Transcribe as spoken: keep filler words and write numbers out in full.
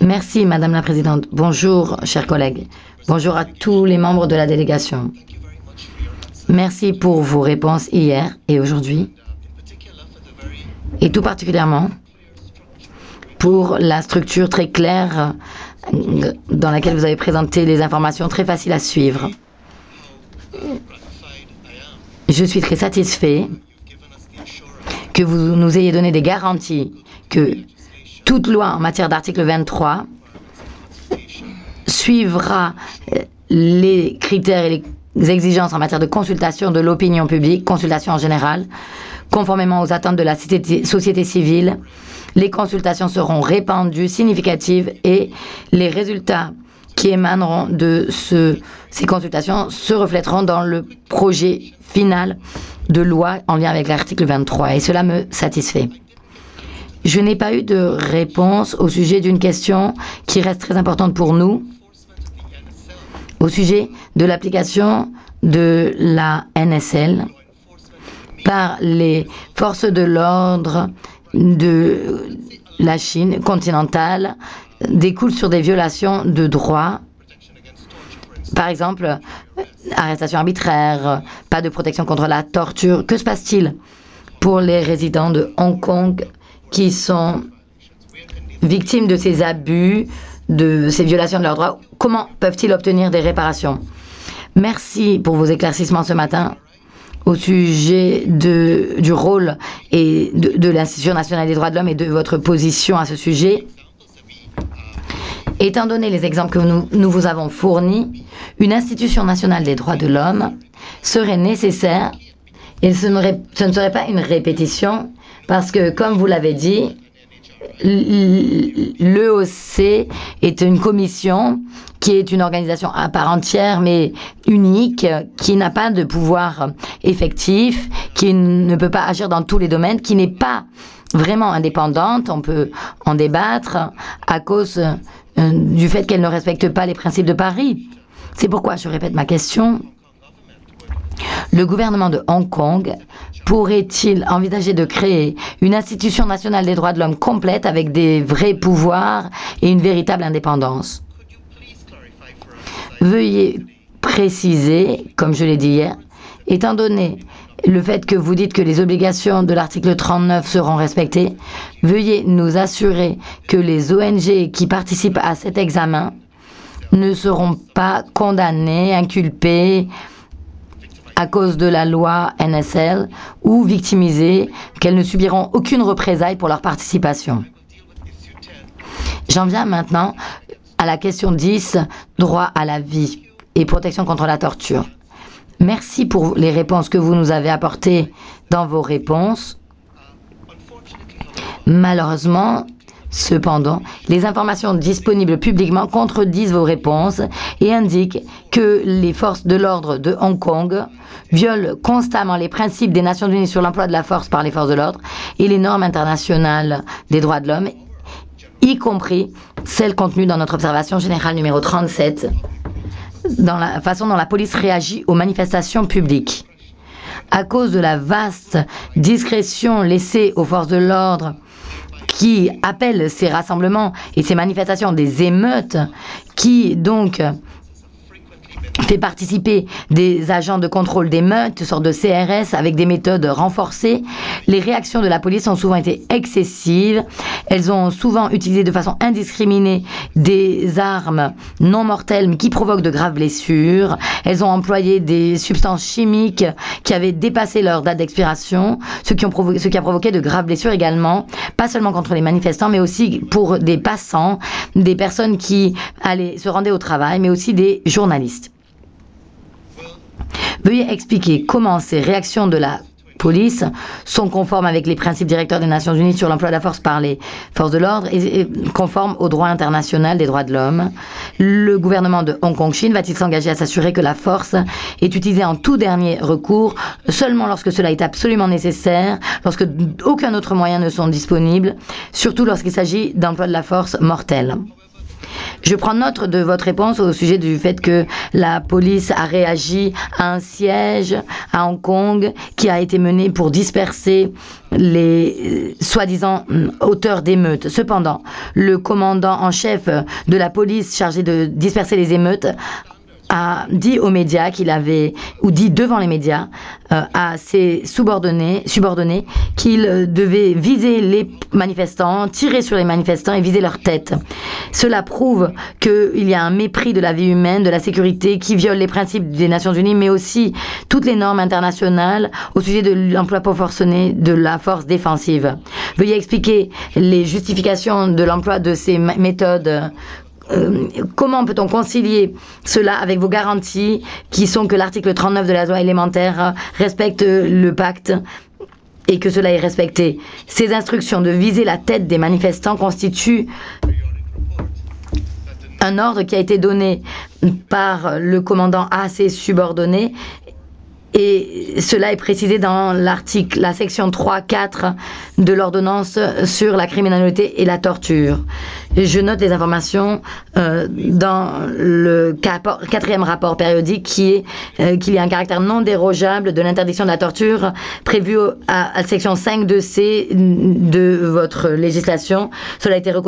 Merci, Madame la Présidente. Bonjour, chers collègues. Bonjour à tous les membres de la délégation. Merci pour vos réponses hier et aujourd'hui, et tout particulièrement pour la structure très claire dans laquelle vous avez présenté les informations très faciles à suivre. Je suis très satisfait que vous nous ayez donné des garanties que toute loi en matière d'article vingt-trois suivra les critères et les exigences en matière de consultation de l'opinion publique, consultation en général, conformément aux attentes de la société civile. Les consultations seront répandues, significatives et les résultats qui émaneront de ce, ces consultations se reflèteront dans le projet final de loi en lien avec l'article vingt-trois et cela me satisfait. Je n'ai pas eu de réponse au sujet d'une question qui reste très importante pour nous, au sujet de l'application de la N S L par les forces de l'ordre de la Chine continentale découle sur des violations de droits. Par exemple, arrestation arbitraire, pas de protection contre la torture. Que se passe-t-il pour les résidents de Hong Kong qui sont victimes de ces abus, de ces violations de leurs droits? Comment peuvent-ils obtenir des réparations? Merci pour vos éclaircissements ce matin au sujet de, du rôle et de, de l'Institution nationale des droits de l'homme et de votre position à ce sujet. Étant donné les exemples que nous, nous vous avons fournis, une institution nationale des droits de l'homme serait nécessaire et ce, ce ne serait pas une répétition parce que, comme vous l'avez dit, l'E O C est une commission qui est une organisation à part entière mais unique, qui n'a pas de pouvoir effectif, qui ne peut pas agir dans tous les domaines, qui n'est pas vraiment indépendante. On peut en débattre à cause euh, du fait qu'elle ne respecte pas les principes de Paris. C'est pourquoi je répète ma question. Le gouvernement de Hong Kong pourrait-il envisager de créer une institution nationale des droits de l'homme complète avec des vrais pouvoirs et une véritable indépendance? Veuillez préciser, comme je l'ai dit hier, étant donné le fait que vous dites que les obligations de l'article trente-neuf seront respectées, veuillez nous assurer que les O N G qui participent à cet examen ne seront pas condamnées, inculpées à cause de la loi N S L ou victimisées, qu'elles ne subiront aucune représaille pour leur participation. J'en viens maintenant à la question dix, droit à la vie et protection contre la torture. Merci pour les réponses que vous nous avez apportées dans vos réponses. Malheureusement, cependant, les informations disponibles publiquement contredisent vos réponses et indiquent que les forces de l'ordre de Hong Kong violent constamment les principes des Nations Unies sur l'emploi de la force par les forces de l'ordre et les normes internationales des droits de l'homme, y compris celles contenues dans notre observation générale numéro trente-sept, dans la façon dont la police réagit aux manifestations publiques. À cause de la vaste discrétion laissée aux forces de l'ordre qui appellent ces rassemblements et ces manifestations des émeutes, qui donc fait participer des agents de contrôle d'émeutes, sorte de C R S, avec des méthodes renforcées. Les réactions de la police ont souvent été excessives. Elles ont souvent utilisé de façon indiscriminée des armes non mortelles mais qui provoquent de graves blessures. Elles ont employé des substances chimiques qui avaient dépassé leur date d'expiration, ce qui, ont provo- ce qui a provoqué de graves blessures également, pas seulement contre les manifestants, mais aussi pour des passants, des personnes qui allaient se rendaient au travail, mais aussi des journalistes. Veuillez expliquer comment ces réactions de la police sont conformes avec les principes directeurs des Nations Unies sur l'emploi de la force par les forces de l'ordre et, et conformes au droit international des droits de l'homme. Le gouvernement de Hong Kong-Chine va-t-il s'engager à s'assurer que la force est utilisée en tout dernier recours, seulement lorsque cela est absolument nécessaire, lorsque aucun autre moyen ne sont disponibles, surtout lorsqu'il s'agit d'emploi de la force mortelle? Je prends note de votre réponse au sujet du fait que la police a réagi à un siège à Hong Kong qui a été mené pour disperser les euh, soi-disant auteurs d'émeutes. Cependant, le commandant en chef de la police chargé de disperser les émeutes a dit aux médias qu'il avait, ou dit devant les médias, euh, à ses subordonnés, subordonnés qu'il euh, devait viser les manifestants, tirer sur les manifestants et viser leur tête. Cela prouve qu'il y a un mépris de la vie humaine, de la sécurité, qui viole les principes des Nations Unies, mais aussi toutes les normes internationales au sujet de l'emploi proportionné de la force défensive. Veuillez expliquer les justifications de l'emploi de ces méthodes. Euh, comment peut-on concilier cela avec vos garanties qui sont que l'article trente-neuf de la loi élémentaire respecte le pacte et que cela est respecté? Ces instructions de viser la tête des manifestants constituent un ordre qui a été donné par le commandant à ses subordonnés et cela est précisé dans l'article, la section trois quatre de l'ordonnance sur la criminalité et la torture. Je note les informations euh, dans le quatrième rapport périodique qui est euh, qu'il y a un caractère non dérogeable de l'interdiction de la torture prévue à, à la section cinq deux C de votre législation. Cela a été reconnu